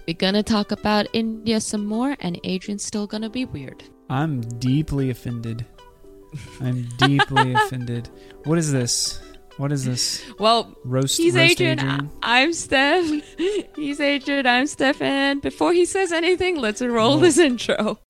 We're gonna talk about India some more, and Adrian's still gonna be weird. I'm deeply offended. I'm deeply offended. What is this? What is this? Well, he's roast Adrian. I'm Steph. He's Adrian. I'm Steph. And before he says anything, let's roll this intro.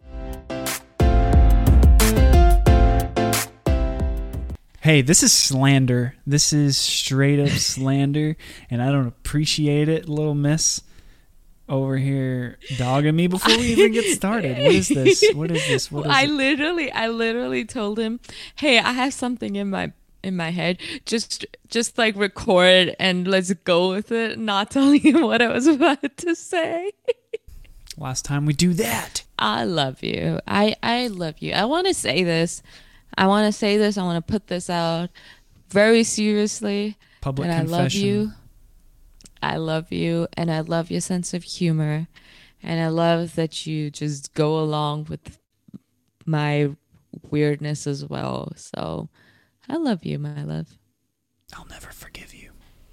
Hey, this is slander. This is straight up slander, and I don't appreciate it, little miss. Over here dogging me before we even get started. What is this? What is this? What is I literally told him, "Hey, I have something in my head. Just like record and let's go with it." Not telling him what I was about to say. Last time we do that. I love you. I love you. I want to say this. I want to put this out very seriously. Public confession. confession. I love you, and I love your sense of humor, and I love that you just go along with my weirdness as well. So I love you, my love. I'll never forgive you.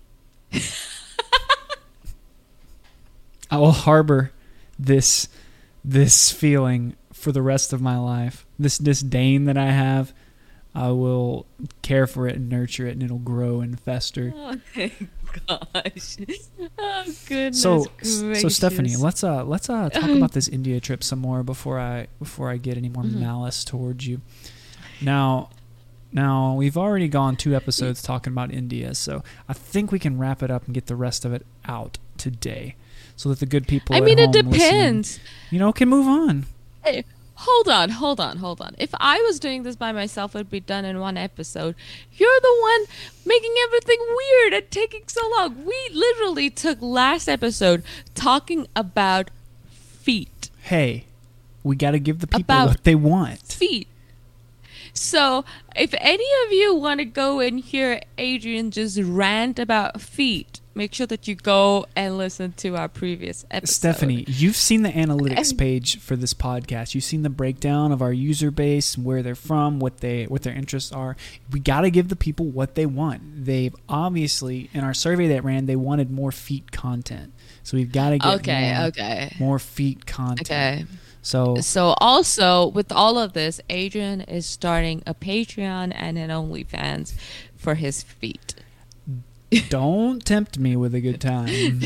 I will harbor this feeling for the rest of my life. This disdain that I have, I will care for it and nurture it, and it'll grow and fester. Oh, thank gosh. Oh, goodness So gracious. Stephanie, let's talk about this India trip some more before I get any more malice towards you. Now we've already gone 2 episodes talking about India, so I think we can wrap it up and get the rest of it out today, so that the good people. It depends. Can move on. Hey, hold on. If I was doing this by myself, it'd be done in 1 episode. You're the one making everything weird and taking so long. We literally took last episode talking about feet. Hey, we got to give the people what they want. Feet. So, if any of you want to go and hear Adrian just rant about feet, make sure that you go and listen to our previous episode. Stephanie, you've seen the analytics page for this podcast. You've seen the breakdown of our user base, where they're from, what their interests are. We got to give the people what they want. They've obviously, in our survey that ran, they wanted more feet content. So we've got to get more feet content. Okay. So also, with all of this, Adrian is starting a Patreon and an OnlyFans for his feet. Don't tempt me with a good time.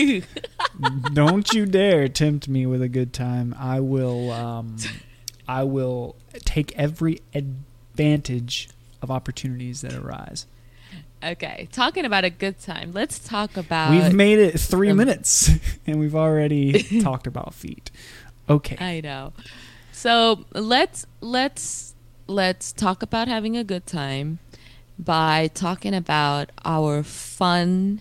Don't you dare tempt me with a good time. I will take every advantage of opportunities that arise. Okay, talking about a good time, let's talk about... We've made it 3 minutes, and we've already talked about feet. Okay. I know. So let's talk about having a good time by talking about our fun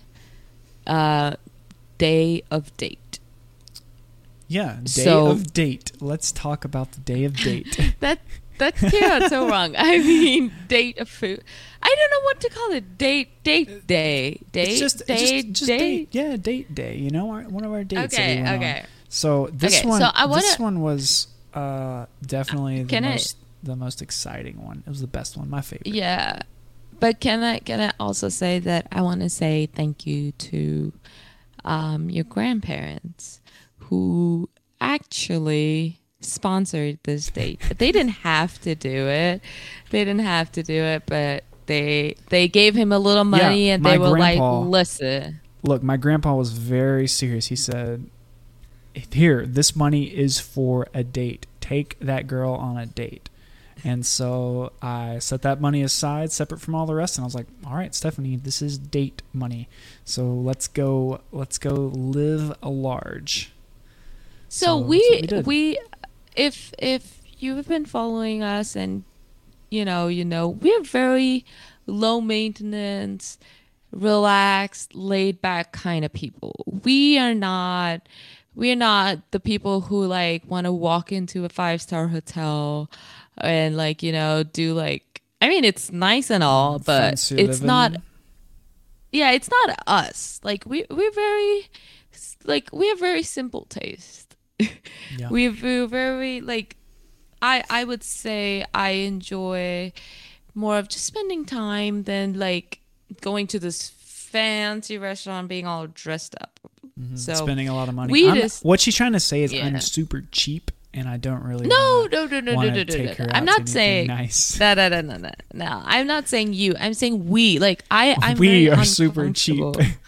day of date. Yeah, of date. Let's talk about the day of date. That came out so wrong. I mean, date of food. I don't know what to call it. Date day. It's just date. Yeah, date day. One of our dates. Okay. So this one was definitely the most exciting one. It was the best one, my favorite. Yeah, but can I also say that I want to say thank you to your grandparents who actually sponsored this date. They didn't have to do it. But they gave him a little money, and they were like, "Listen." Look, my grandpa was very serious. He said, "Here, this money is for a date. Take that girl on a date." And so I set that money aside, separate from all the rest, and I was like, "All right, Stephanie, this is date money. So let's go live large." So we if you've been following us, and we're very low maintenance, relaxed, laid back kind of people. We're not the people who want to walk into a 5-star hotel and do it's nice and all, but it's not. Yeah, it's not us. We're very we have very simple taste. Yeah. We're very I would say I enjoy more of just spending time than going to this fancy restaurant, being all dressed up. Mm-hmm. So spending a lot of money. What she's trying to say is I'm super cheap and I don't really no. I'm not saying nice. No. I'm not saying you. I'm saying we. Like I'm we are super cheap.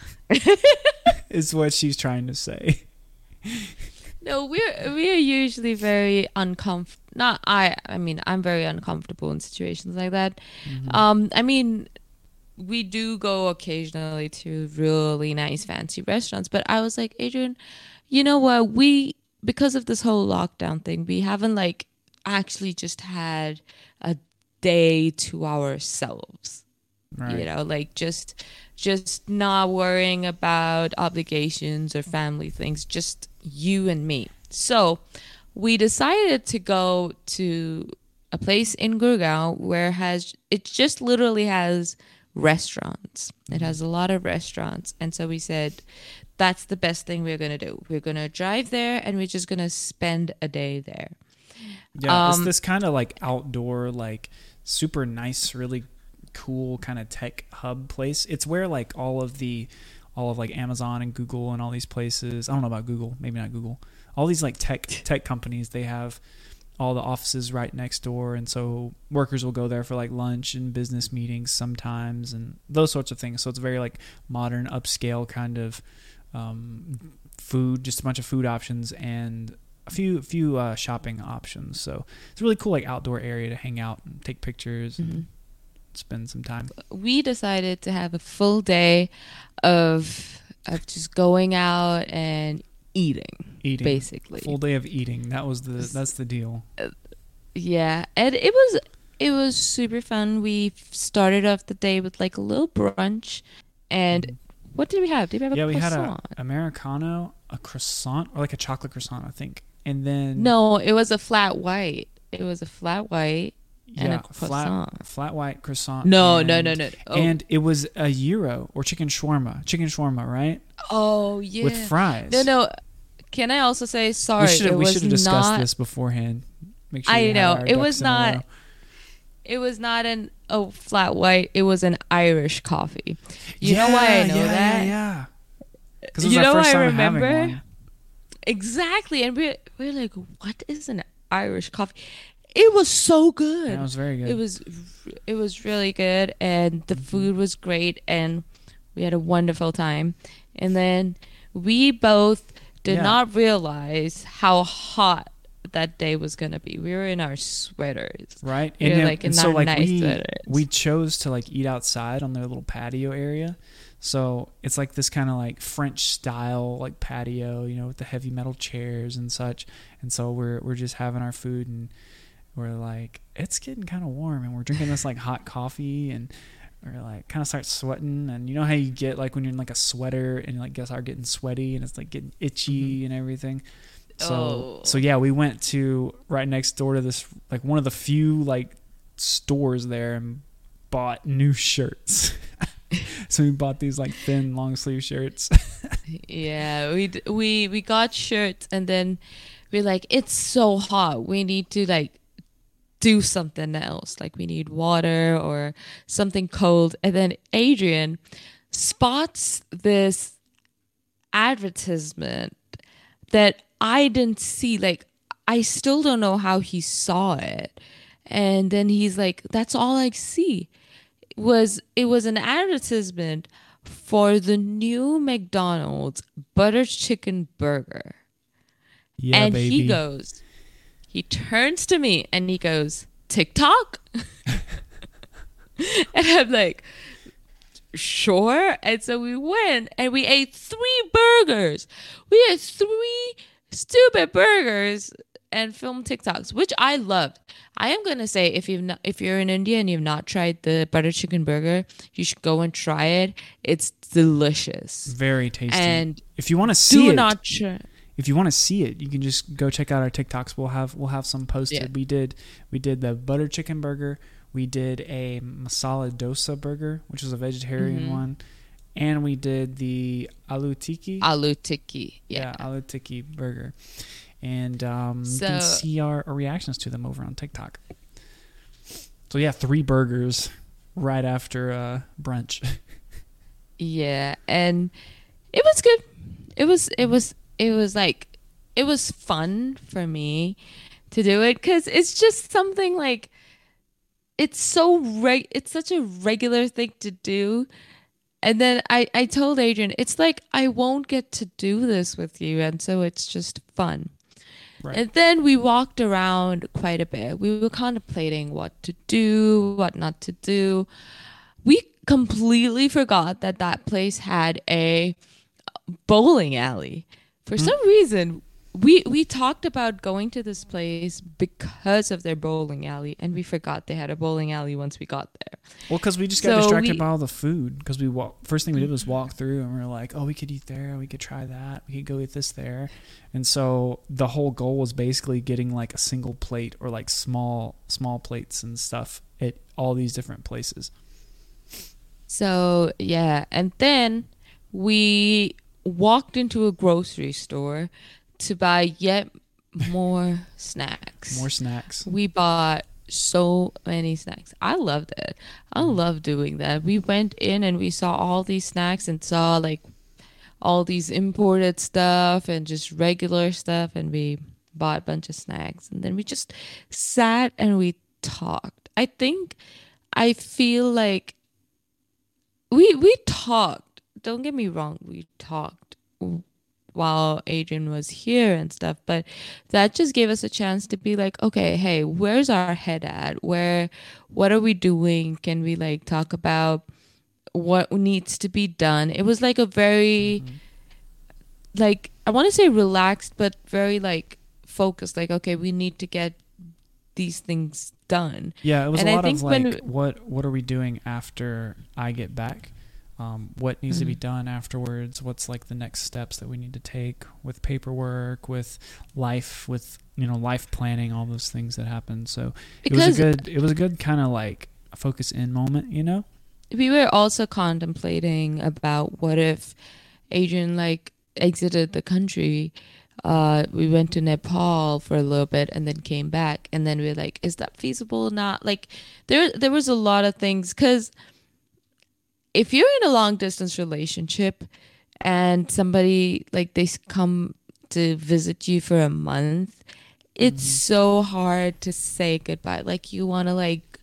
Is what she's trying to say. No, we are usually very uncomfortable. I mean, I'm very uncomfortable in situations like that. Mm-hmm. I mean, we do go occasionally to really nice fancy restaurants, but I was like, Adrian, you know what? Because of this whole lockdown thing, we haven't like actually just had a day to ourselves. Right. You know, like just not worrying about obligations or family things, just you and me. So we decided to go to a place in Gurgaon where it just literally has restaurants. It has a lot of restaurants. And so we said, that's the best thing we're going to do. We're going to drive there and we're just going to spend a day there. Yeah, it's this kind of like outdoor, like super nice, really cool kind of tech hub place. It's where like all of like Amazon and Google and all these places, I don't know about Google, maybe not Google, all these like tech companies, they have all the offices right next door, and so workers will go there for like lunch and business meetings sometimes and those sorts of things. So it's very like modern, upscale kind of food, just a bunch of food options and a few shopping options. So it's a really cool like outdoor area to hang out and take pictures and spend some time. We decided to have a full day of just going out and eating basically. Full day of eating. That's the deal. Yeah, and it was super fun. We started off the day with like a little brunch, and what did we have? Did we have a croissant? We had an Americano, a croissant, or like a chocolate croissant, I think. And then no, it was a flat white. It was a flat white. And a croissant. Flat white croissant. No. Oh. And it was a gyro or chicken shawarma, right? Oh, yeah. With fries. No. Can I also say, sorry, we should have discussed this beforehand. Make sure I know. It was not a flat white. It was an Irish coffee. You know why I know that? Yeah. Because it was our first time having one. Exactly. And we're like, what is an Irish coffee? It was so good. Yeah, it was very good. It was really good, and the food was great, and we had a wonderful time. And then we both did not realize how hot that day was gonna be. We were in our sweaters, right? We were like in our nice sweaters. We chose to like eat outside on their little patio area. So it's like this kind of like French style like patio, you know, with the heavy metal chairs and such. And so we're just having our food and we're like, it's getting kind of warm, and we're drinking this like hot coffee, and we're like kind of start sweating. And you know how you get like when you're in like a sweater and like guys are getting sweaty and it's like getting itchy and everything. So yeah, we went to right next door to this like one of the few like stores there and bought new shirts. So we bought these like thin long sleeve shirts. Yeah, we got shirts, and then we're like, it's so hot, we need to like do something else, like we need water or something cold. And then Adrian spots this advertisement that I didn't see. Like, I still don't know how he saw it. And then he's like, that's all I see. It was an advertisement for the new McDonald's butter chicken burger. Yeah, and baby. He turns to me and he goes, TikTok? And I'm like, sure. And so we went and we ate 3 burgers. We ate 3 stupid burgers and filmed TikToks, which I loved. I am going to say, if you're in India and you've not tried the butter chicken burger, you should go and try it. It's delicious. Very tasty. And if you want to see if you want to see it, you can just go check out our TikToks. We'll have some posted. Yeah. We did the butter chicken burger. We did a masala dosa burger, which was a vegetarian one, and we did the aloo tikki. Yeah, aloo tikki burger, and you can see our reactions to them over on TikTok. So yeah, 3 burgers right after brunch. Yeah, and it was good. It was fun for me to do it because it's just something like it's such a regular thing to do. And then I told Adrian, it's like I won't get to do this with you, and so it's just fun. Right. And then we walked around quite a bit. We were contemplating what to do, what not to do. We completely forgot that that place had a bowling alley. For some reason, we talked about going to this place because of their bowling alley, and we forgot they had a bowling alley once we got there. Well, because we just got distracted by all the food. Because first thing we did was walk through, and we were like, "Oh, we could eat there. We could try that. We could go eat this there." And so the whole goal was basically getting like a single plate or like small plates and stuff at all these different places. So yeah, and then we walked into a grocery store to buy yet more snacks. More snacks. We bought so many snacks. I loved it. I love doing that. We went in and we saw all these snacks and saw like all these imported stuff and just regular stuff, and we bought a bunch of snacks, and then we just sat and we talked. I feel like we talked. Don't get me wrong, we talked while Adrian was here and stuff, but that just gave us a chance to be like, okay, hey, where's our head at? What are we doing? Can we like talk about what needs to be done? It was like a very like, I want to say relaxed, but very like focused, like, okay, we need to get these things done. Yeah, it was a lot of like, what are we doing after I get back? What needs to be done afterwards? What's like the next steps that we need to take with paperwork, with life, with life planning, all those things that happen. So it was a good kind of like a focus in moment, We were also contemplating about what if Adrian like exited the country. We went to Nepal for a little bit and then came back, and then we were like, is that feasible or not? Like there was a lot of things, because if you're in a long distance relationship and somebody like they come to visit you for a month, it's so hard to say goodbye. Like you want to like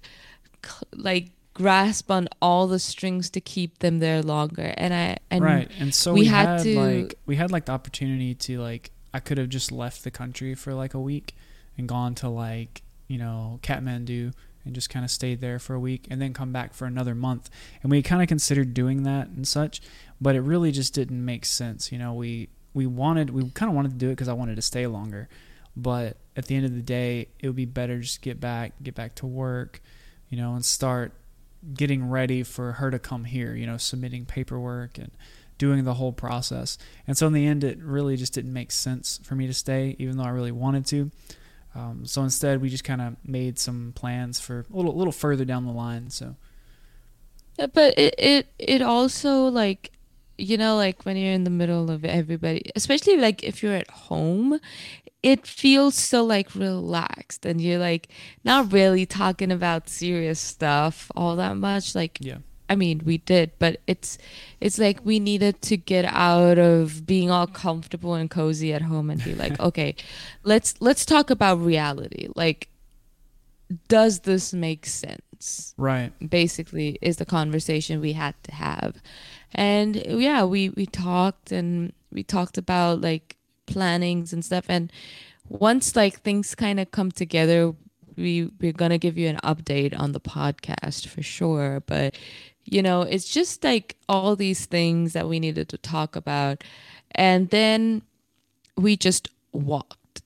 grasp on all the strings to keep them there longer. And so we had the opportunity to like, I could have just left the country for like a week and gone to like, Kathmandu and just kind of stayed there for a week and then come back for another month. And we kind of considered doing that and such, but it really just didn't make sense. We kind of wanted to do it because I wanted to stay longer. But at the end of the day, it would be better just get back to work, and start getting ready for her to come here, submitting paperwork and doing the whole process. And so in the end, it really just didn't make sense for me to stay, even though I really wanted to. So instead, we just kind of made some plans for a little further down the line. So, yeah, but it also like, like when you're in the middle of everybody, especially like if you're at home, it feels so like relaxed, and you're like not really talking about serious stuff all that much. Like, yeah. I mean, we did, but it's like we needed to get out of being all comfortable and cozy at home and be like, okay, let's talk about reality. Like, does this make sense? Right. Basically, is the conversation we had to have. And yeah, we talked, and we talked about like plannings and stuff. And once like things kind of come together, we're gonna give you an update on the podcast for sure. But it's just like all these things that we needed to talk about. And then we just walked.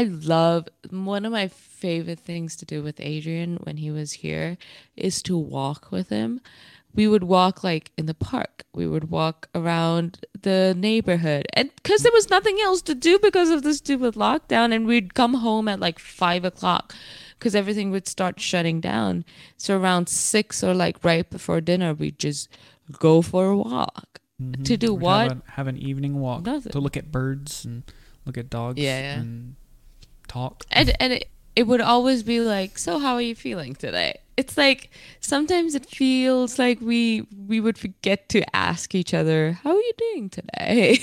One of my favorite things to do with Adrian when he was here is to walk with him. We would walk like in the park. We would walk around the neighborhood. And because there was nothing else to do because of the stupid lockdown, and we'd come home at like 5:00. Because everything would start shutting down. So around 6 or like right before dinner, we'd just go for a walk. Mm-hmm. To do what? Have an evening walk. To look at birds and look at dogs. Yeah. And talk. And it would always be like, so how are you feeling today? it's like sometimes it feels like we would forget to ask each other, how are you doing today?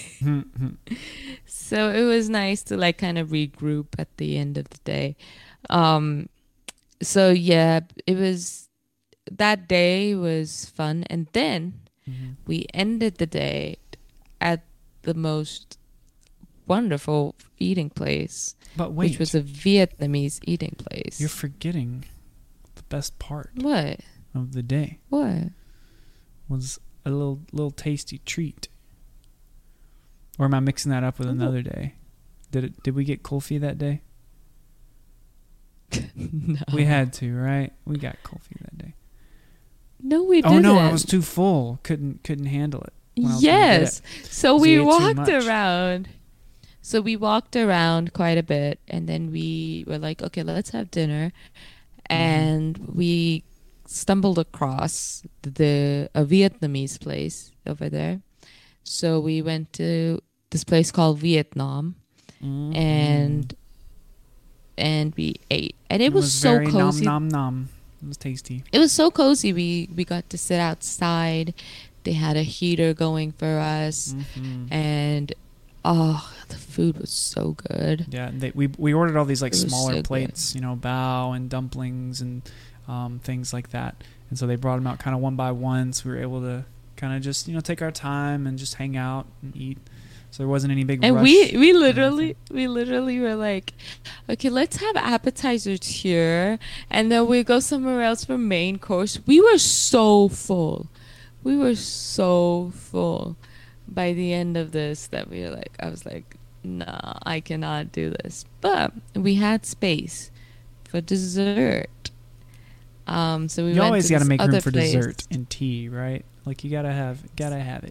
So it was nice to like kind of regroup at the end of the day. So yeah, it was, that day was fun. And then we ended the day at the most wonderful eating place. But wait, which was a Vietnamese eating place. You're forgetting the best part. What? Of the day. What? Was a little tasty treat. Or am I mixing that up with another day? Did we get kulfi that day? No. We had to, right? We got kulfi that day. No, we didn't. Oh no, I was too full. Couldn't handle it. Yes. So we walked around. So we walked around quite a bit, and then we were like, okay, let's have dinner. And we stumbled across a Vietnamese place over there. So we went to this place called Vietnam, and we ate. And it was so very cozy. Nom nom nom. It was tasty. It was so cozy. We got to sit outside. They had a heater going for us, and the food was so good. Yeah, we ordered all these like smaller so plates, you know, bao and dumplings and things like that. And so they brought them out kind of one by one, so we were able to kind of just, you know, take our time and just hang out and eat. So there wasn't any big rush. And we literally were like, okay, let's have appetizers here, and then we go somewhere else for main course. We were so full. By the end of this, that we were like, I was like, nah, I cannot do this. But we had space for dessert. So we you always got to make room for place. Dessert and tea, right? Like you gotta have it.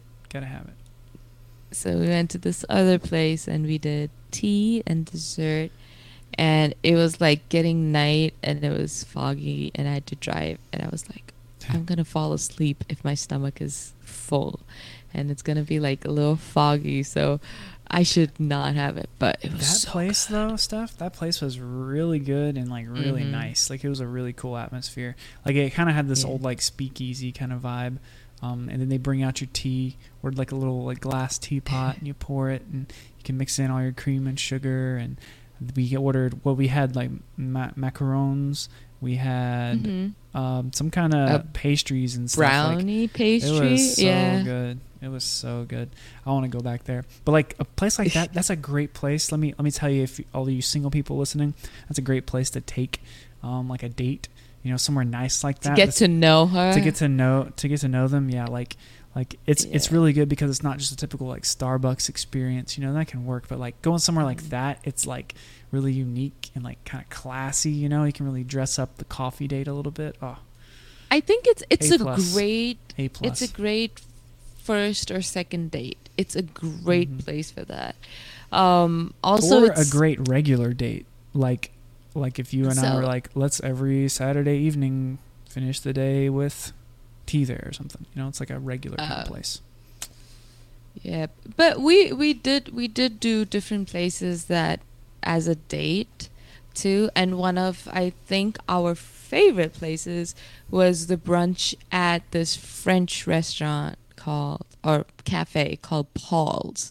So we went to this other place and we did tea and dessert, and it was like getting night and it was foggy and I had to drive, and I was like, I'm gonna fall asleep if my stomach is full, and it's gonna be like a little foggy, so I should not have it. But it was that so place good. though, Steph. That place was really good and like really nice. Like it was a really cool atmosphere. Like it kind of had this old like speakeasy kind of vibe. And then they bring out your tea, or like a little like glass teapot, and you pour it, and you can mix in all your cream and sugar. And we ordered we had like macarons. We had some kind of pastries and stuff. Brownie pastry. It was so good. It was so good. I want to go back there. But like a place like that, that's a great place. Let me tell you, if all of you single people listening, that's a great place to take like a date. You know, somewhere nice like that. To get to know her. To get to know them. Yeah, like it's really good because it's not just a typical like Starbucks experience. You know, that can work, but like going somewhere like that, it's like really unique and like kind of classy. You know, you can really dress up the coffee date a little bit. Oh, I think it's A+. it's a great first or second date. It's a great place for that. Also, or a great regular date, like if you and I were like, let's every Saturday evening finish the day with tea there or something. You know, it's like a regular kind of place. Yeah, but we did do different places that as a date too, and one of, I think, our favorite places was the brunch at this French restaurant cafe called Paul's.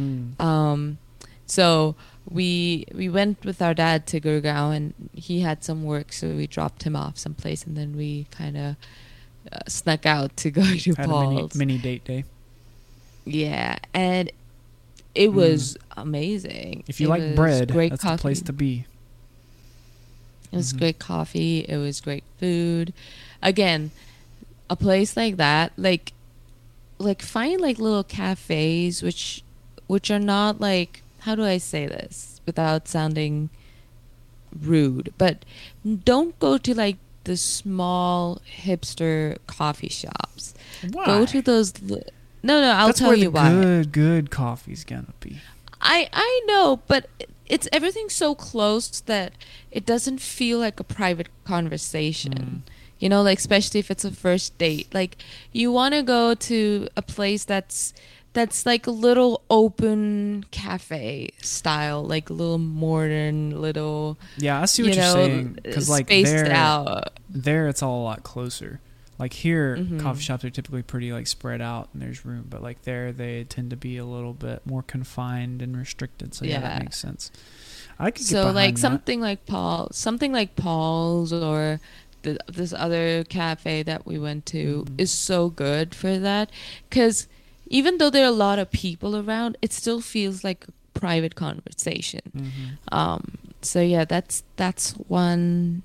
So we went with our dad to Gurgaon, and he had some work, so we dropped him off someplace, and then we kind of snuck out to go to Paul's. A mini date day. Yeah, and it was amazing. If you like bread, that's the place to be. It was great coffee. It was great food. Again, a place like that, like find like little cafes which are not like, how do I say this without sounding rude, but don't go to like the small hipster coffee shops. Why? Go to those. No, I'll tell you why. That's where the good coffee's gonna be. I know, but it's everything's so close that it doesn't feel like a private conversation. You know, like especially if it's a first date. Like you want to go to a place that's that's like a little open cafe style, like a little modern, little. Yeah, I see what you're saying. Because like spaced out. There it's all a lot closer. Like here, Mm-hmm. coffee shops are typically pretty like spread out and there's room, but like there they tend to be a little bit more confined and restricted. So yeah, that makes sense. I could get behind like that. something like Paul's or this other cafe that we went to is so good for that, because even though there are a lot of people around, it still feels like a private conversation. So yeah, that's one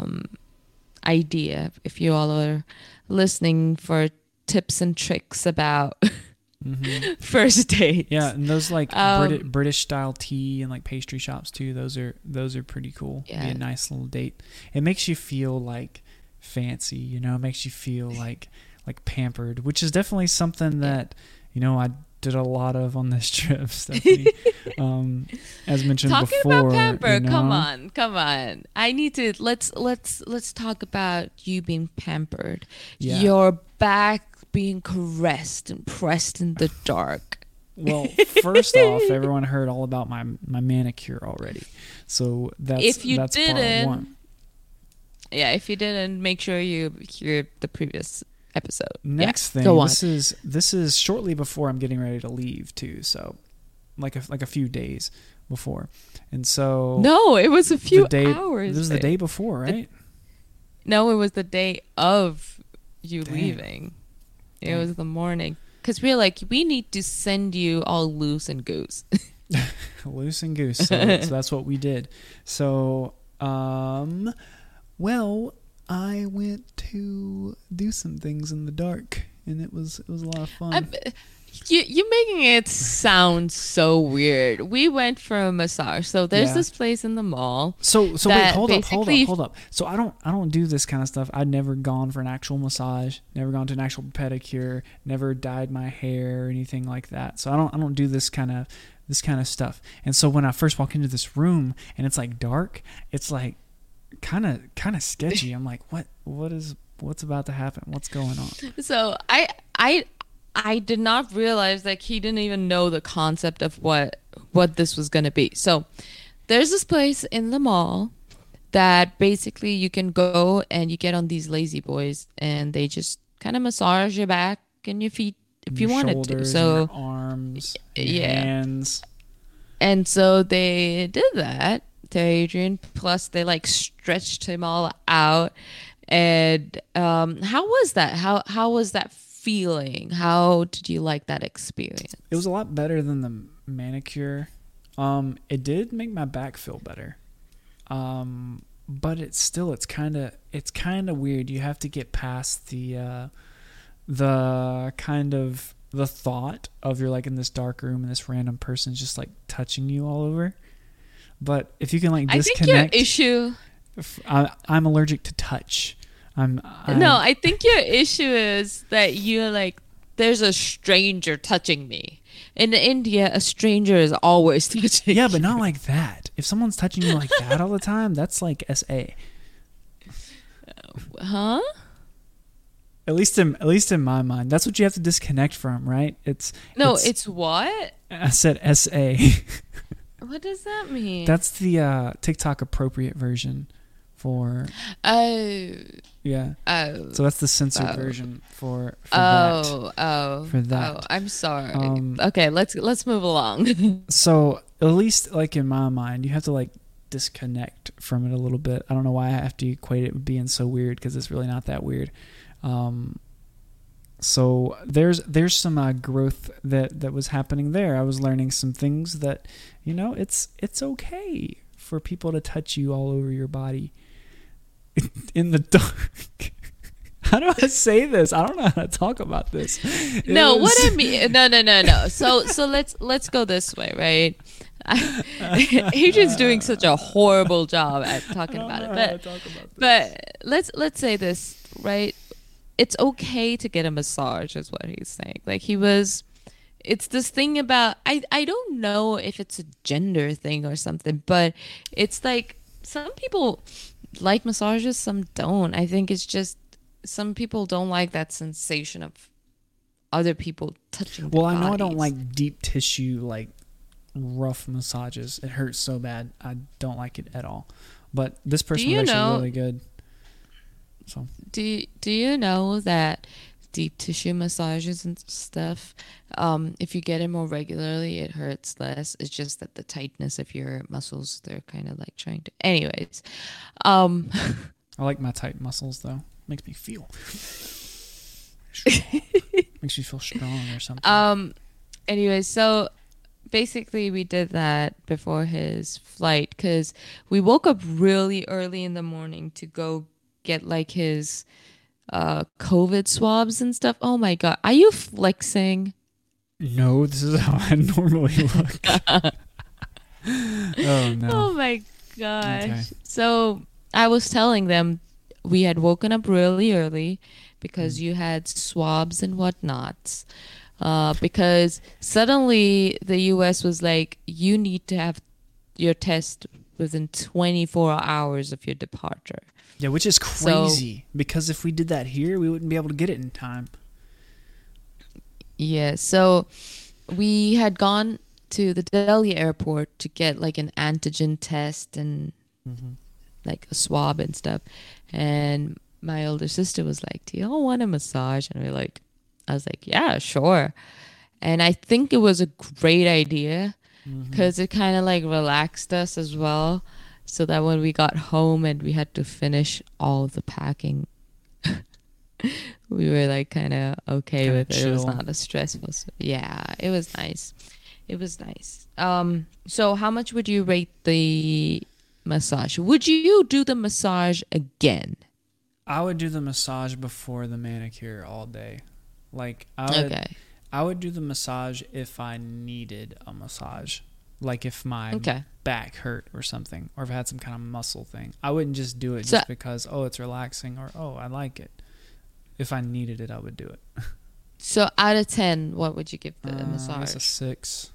idea if you all are listening for tips and tricks about first dates. Yeah, and those like British style tea and like pastry shops too. Those are pretty cool. Yeah. Be a nice little date. It makes you feel like fancy, you know. It makes you feel like pampered, which is definitely something that I did a lot of on this trip, Stephanie. As mentioned talking before. Talking about pamper, come on. I need to let's talk about you being pampered. Yeah. Your back being caressed and pressed in the dark. Well, first off, everyone heard all about my manicure already. So that's part one. Yeah, if you didn't, make sure you hear the previous episode. Next thing, this is shortly before I'm getting ready to leave too, so like a few days before. And so no, it was a few hours. This was the day before, right? No, it was the day of you leaving. It was the morning, because we were like, we need to send you all loose and goose. Loose and goose. So that's what we did. So well, I went to do some things in the dark, and it was a lot of fun. You're making it sound so weird. We went for a massage. So there's this place in the mall. So wait, hold up. So I don't do this kind of stuff. I'd never gone for an actual massage, never gone to an actual pedicure, never dyed my hair or anything like that. So I don't do this kind of stuff. And so when I first walk into this room and it's like dark, it's like kind of sketchy. I'm like, what's about to happen? What's going on? So I did not realize that he didn't even know the concept of what this was going to be. So there's this place in the mall that basically you can go and you get on these lazy boys and they just kind of massage your back and your feet if you wanted to. So your arms, your hands. And so they did that to Adrian. Plus they like stretched him all out. And how was that? How was that feeling? How did you like that experience? It was a lot better than the manicure. It did make my back feel better. But it's kind of weird. You have to get past the kind of the thought of you're like in this dark room and this random person's just like touching you all over. But if you can like disconnect, I think your issue. I'm allergic to touch. I think your issue is that you're like, there's a stranger touching me. In India, a stranger is always touching. Yeah, but not like that. If someone's touching you like that all the time, that's like SA. Huh? At least in my mind, that's what you have to disconnect from, right? It's what? I said SA. What does that mean? That's the TikTok appropriate version for. Oh. Yeah. Oh. So that's the censored version for that. For that. Oh, I'm sorry. Okay, let's move along. So at least like in my mind, you have to like disconnect from it a little bit. I don't know why I have to equate it with being so weird, because it's really not that weird. So there's some growth that was happening there. I was learning some things that, it's okay for people to touch you all over your body in the dark. How do I say this? I don't know how to talk about this. What I mean, no. So let's go this way, right? Adrian's doing such a horrible job at talking about it, but let's say this, right? It's okay to get a massage, is what he's saying. Like it's this thing about, I don't know if it's a gender thing or something, but it's like some people like massages, some don't. I think it's just some people don't like that sensation other people touching their Well, I know I bodies. don't like deep tissue, like rough massages. It hurts so bad. I don't like it at all. But this person was actually really good. So do you know that deep tissue massages and stuff, if you get it more regularly, it hurts less. It's just that the tightness of your muscles, they're kind of like trying to. Anyways, I like my tight muscles though. Makes me feel. Makes you feel strong or something. Anyways, so basically we did that before his flight because we woke up really early in the morning to go get like his COVID swabs and stuff. Oh my god, are you flexing? No, this is how I normally look. Oh no. Oh my gosh. Okay. So I was telling them we had woken up really early because you had swabs and whatnots. Because suddenly the US was like, you need to have your test within 24 hours of your departure. Yeah, which is crazy because if we did that here, we wouldn't be able to get it in time. Yeah, so we had gone to the Delhi airport to get like an antigen test and like a swab and stuff. And my older sister was like, do you all want a massage? And I was like, yeah, sure. And I think it was a great idea because it kind of like relaxed us as well. So that when we got home and we had to finish all of the packing, we were like kind of okay kinda with it. chill. It was not a stressful. Yeah, it was nice. It was nice. So how much would you rate the massage? Would you do the massage again? I would do the massage before the manicure all day. Like I would do the massage if I needed a massage. Like if my back hurt or something, or if I had some kind of muscle thing. I wouldn't just do it just because, oh, it's relaxing or, oh, I like it. If I needed it, I would do it. So out of 10, what would you give the I massage? guess a 6.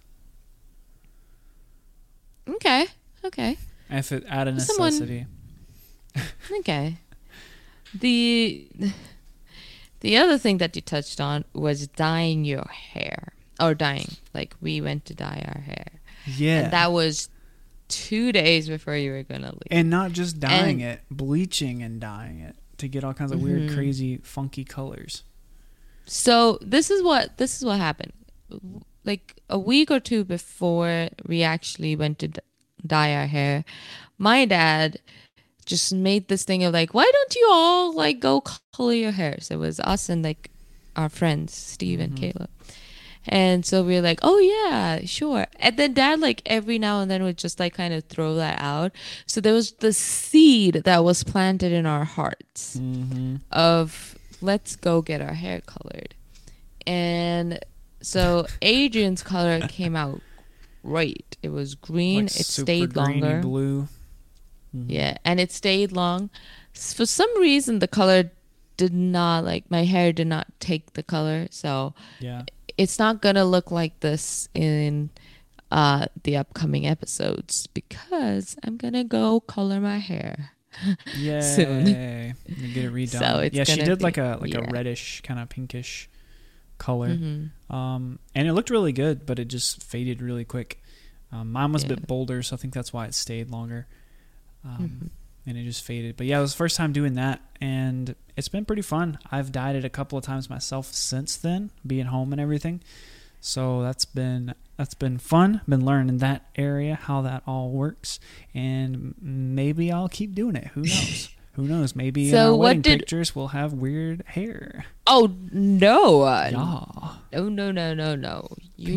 Okay. If it out of necessity. Okay. The other thing that you touched on was dyeing your hair. Or dyeing. Like, we went to dye our hair. Yeah. And that was 2 days before you were going to leave. And not just dyeing it, bleaching and dyeing it to get all kinds of weird, crazy, funky colors. So this is what happened. Like a week or two before we actually went to dye our hair, my dad just made this thing of like, why don't you all like go color your hair? So it was us and like our friends, Steve and Caleb. And so we were like, oh yeah, sure. And then dad like every now and then would just like kind of throw that out. So there was the seed that was planted in our hearts of let's go get our hair colored. And so Adrian's color came out great. It was green. Like it stayed longer. Blue. Yeah, and it stayed long. For some reason, the color did not like my hair did not take the color. So yeah, it's not gonna look like this in the upcoming episodes because I'm gonna go color my hair. Yay. Soon. You get it redone. So it's she did be, like a reddish kind of pinkish color. And it looked really good, but it just faded really quick. Mine was a bit bolder, so I think that's why it stayed longer. And it just faded. But yeah, it was the first time doing that, and it's been pretty fun. I've dyed it a couple of times myself since then, being home and everything. So that's been fun. Been learning that area, how that all works, and maybe I'll keep doing it. Who knows? Who knows? Maybe so wedding pictures will have weird hair. Oh no! Yeah. No!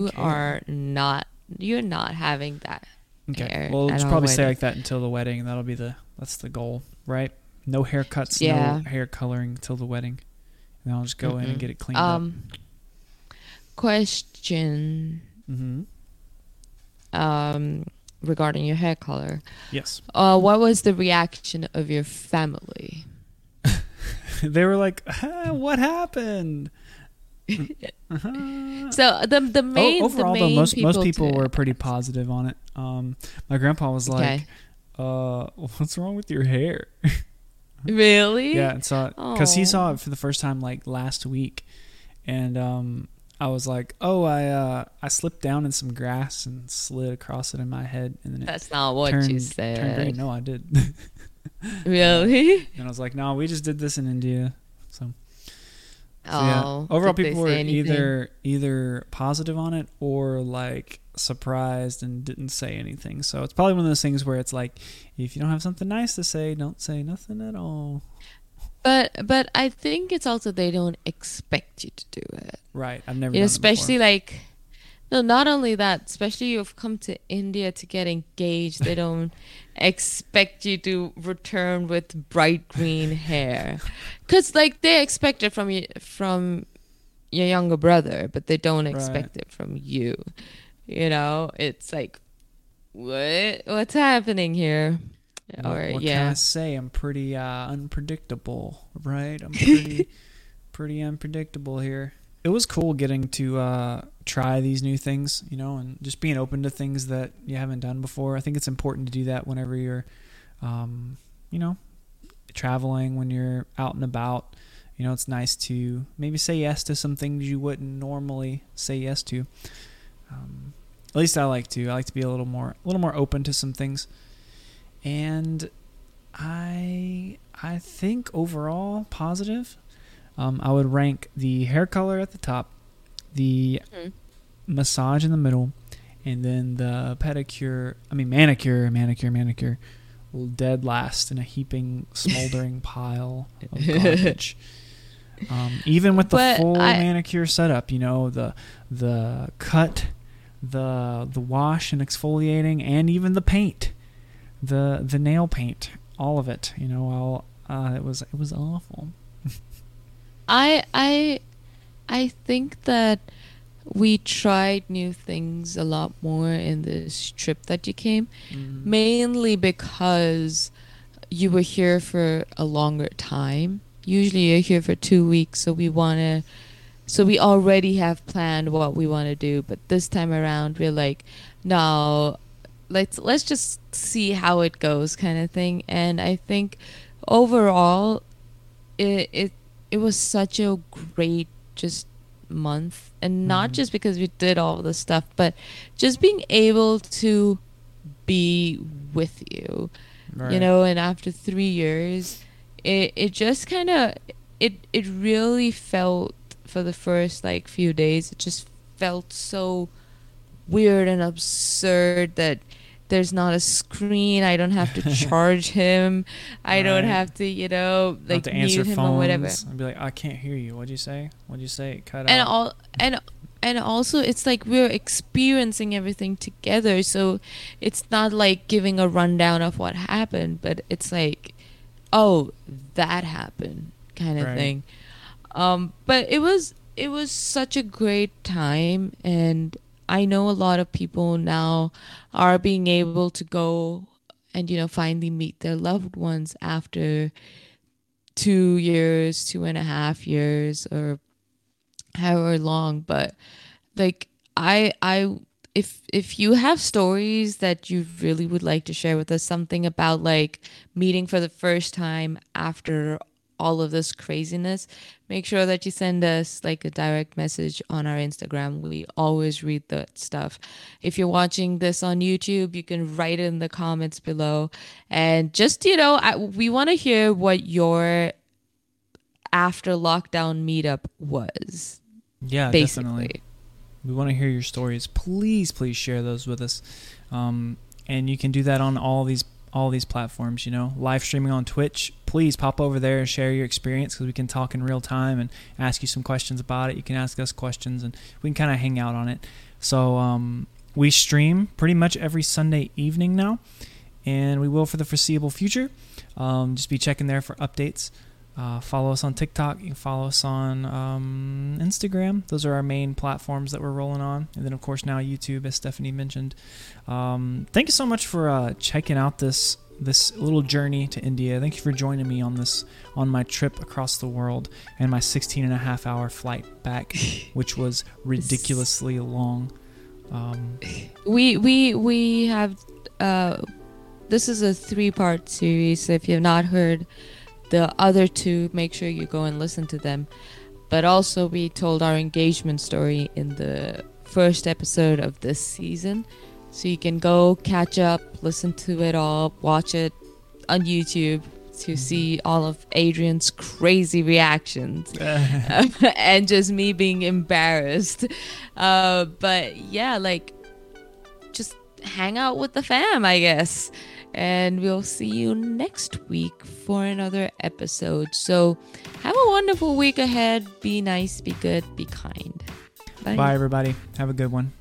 You're not having that. Okay. Hair Well, at just our probably stay wedding. like that until the wedding. That's the goal, right? No haircuts, no hair coloring till the wedding. And I'll just go in and get it cleaned up. Question. Regarding your hair color. Yes. What was the reaction of your family? They were like, "What happened?" So the main overall, the main though, most people were pretty positive on it. My grandpa was like, "What's wrong with your hair?" Really? Yeah, and saw it because he saw it for the first time like last week, and I was like, oh, I slipped down in some grass and slid across it in my head, and then That's not what you said. Turned green. No, I did. Really? And I was like, no, we just did this in India. So Oh, yeah. Overall, did they people were say anything? either positive on it or like surprised and didn't say anything. So it's probably one of those things where it's like, if you don't have something nice to say, don't say nothing at all. But I think it's also they don't expect you to do it. Right. I've never You know, done it especially before. like no, not only that, especially you've come to India to get engaged, they don't expect you to return with bright green hair. Cuz like they expect it from your younger brother, but they don't Right. expect it from you. You know, it's like what's happening here? Or What can I yeah. say? I'm pretty unpredictable, right? I'm pretty unpredictable here. It was cool getting to try these new things, and just being open to things that you haven't done before. I think it's important to do that whenever you're, you know, traveling, when you're out and about. It's nice to maybe say yes to some things you wouldn't normally say yes to. At least I like to. I like to be a little more open to some things. And I think overall positive. I would rank the hair color at the top, the massage in the middle, and then the manicure, dead last in a heaping, smoldering pile of garbage. Even with the full manicure setup, the cut, the wash and exfoliating, and even the paint. The nail paint, all of it, it was awful. I think that we tried new things a lot more in this trip that you came, mainly because you were here for a longer time. Usually you're here for 2 weeks, so we already have planned what we want to do, but this time around we're like, no, let's just see how it goes, kind of thing. And I think overall it was such a great just month, and not just because we did all the stuff, but just being able to be with you, right. And after 3 years it just kind of it really felt, for the first like few days, it just felt so weird and absurd that there's not a screen. I don't have to charge him. I don't have to, like mute him or whatever. I'd be like, I can't hear you. What'd you say? Cut and out. And also it's like we're experiencing everything together, so it's not like giving a rundown of what happened, but it's like, oh, that happened, kind of thing. But it was such a great time, and I know a lot of people now are being able to go and, finally meet their loved ones after 2 years, 2.5 years, or however long. But like, if you have stories that you really would like to share with us, something about like meeting for the first time after all of this craziness, make sure that you send us like a direct message on our Instagram. We always read that stuff. If you're watching this on YouTube, you can write it in the comments below, and just we want to hear what your after lockdown meetup was. Yeah, basically. Definitely. We want to hear your stories. Please share those with us. And you can do that on all these platforms, live streaming on Twitch. Please pop over there and share your experience, because we can talk in real time and ask you some questions about it. You can ask us questions and we can kind of hang out on it. So we stream pretty much every Sunday evening now, and we will for the foreseeable future. Just be checking there for updates. Follow us on TikTok. You can follow us on Instagram. Those are our main platforms that we're rolling on. And then, of course, now YouTube, as Stephanie mentioned. Thank you so much for checking out this little journey to India. Thank you for joining me on my trip across the world and my 16.5-hour flight back, which was ridiculously long. We have this is a 3-part series, so if you have not heard the other 2, make sure you go and listen to them. But also we told our engagement story in the first episode of this season. So you can go catch up, listen to it all, watch it on YouTube to see all of Adrian's crazy reactions and just me being embarrassed. But yeah, like, just hang out with the fam, I guess. And we'll see you next week for another episode. So have a wonderful week ahead. Be nice, be good, be kind. Bye everybody. Have a good one.